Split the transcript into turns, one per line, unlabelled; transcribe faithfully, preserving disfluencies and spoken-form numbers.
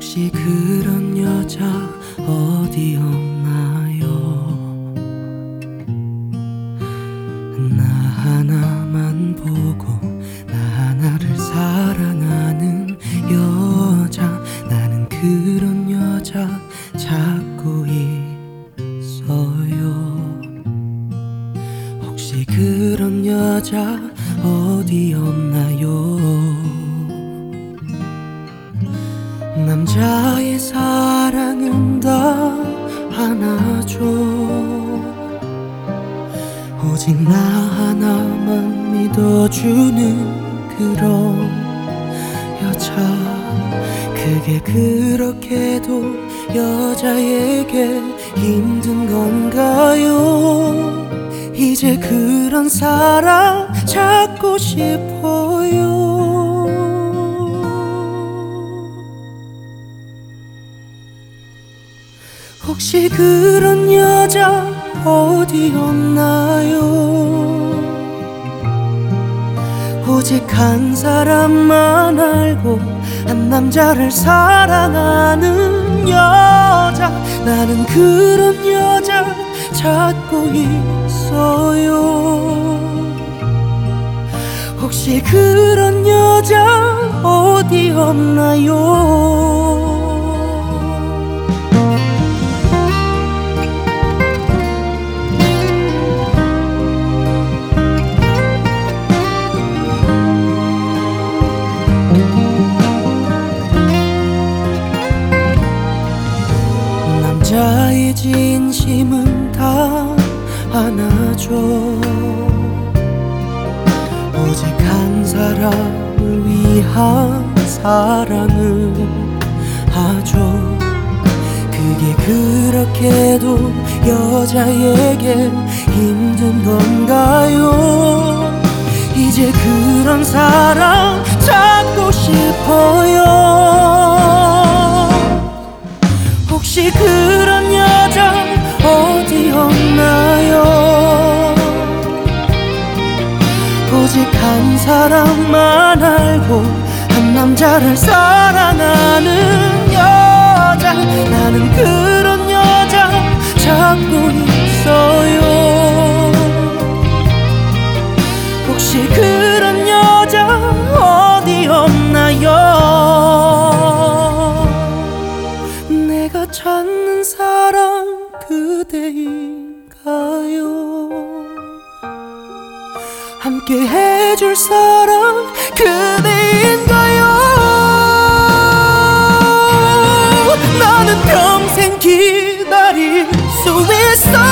혹시 그런 여자 어디 없나요? 나 하나만 보고 나 하나를 사랑하는 여자, 나는 그런 여자 찾고 있어요. 혹시 그런 여자 어디 없나요? 남자의 사랑은 다 하나죠. 오직 나 하나만 믿어주는 그런 여자, 그게 그렇게도 여자에게 힘든 건가요? 이제 그런 사랑 찾고 싶어요. 혹시 그런 여자 어디 없나요? 오직 한 사람만 알고 한 남자를 사랑하는 여자, 나는 그런 여자 찾고 있어요. 혹시 그런 여자 어디 없나요? 남자의 진심은 다 하나죠. 오직 한 사람을 위한 사랑을 하죠. 그게 그렇게도 여자에게 힘든 건가요? 이제 그런 사랑 찾고 싶어요. 혹시 그런 여자 어디 없나요? 오직 한 사람만 알고 한 남자를 사랑하는 여자, 나는 그런 여자 찾고 있어요. 혹시 그런 여자 어디 없나요? 내가 찾는 사랑 그대인가요? 함께 해줄 사랑 그대인가요? 나는 평생 기다릴 수 있어.